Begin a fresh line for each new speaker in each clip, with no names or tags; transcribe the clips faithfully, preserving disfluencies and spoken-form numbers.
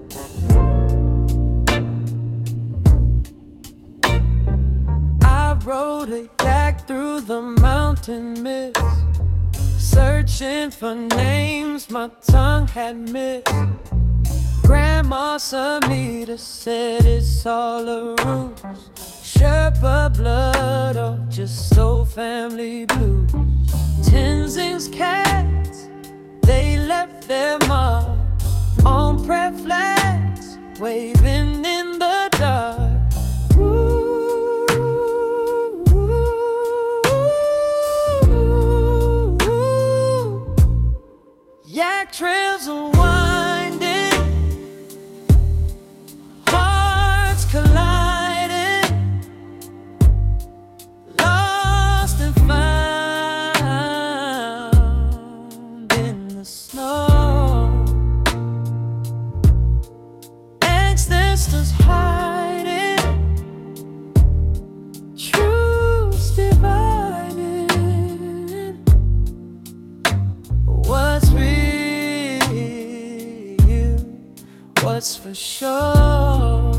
I rode a yak through the mountain mist, searching for names my tongue had missed. Grandma Samita said it's all a ruse, Sherpa blood or just old family blues. Tenzing's cats, they left their mark on prep flags, waving in the dark. Ooh, ooh, ooh. Yak trails are winding, hearts colliding, lost and found in the snow. Ancestors hiding, truths divided. What's real, what's for sure?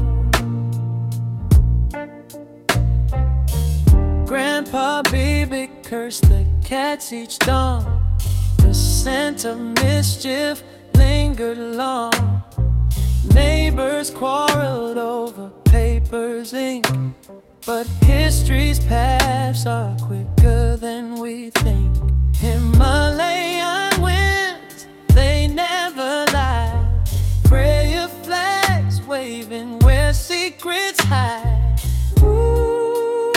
Grandpa Beebe cursed the cats each dawn. The scent of mischief lingered long. Neighbors quarreled over paper's ink, but history's paths are quicker than we think. Himalayan winds, they never lie. Prayer flags waving where secrets hide. Ooh,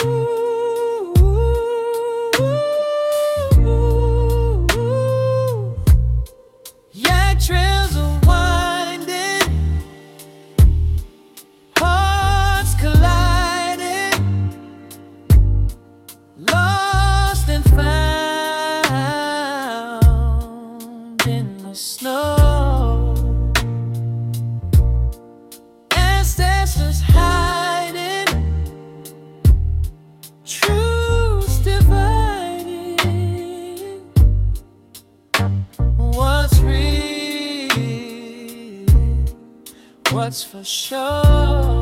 ooh, ooh, ooh. Yak trails are winding, hearts colliding, lost and found in the snow. Ancestors hiding, truths dividing. What's real, what's for sure?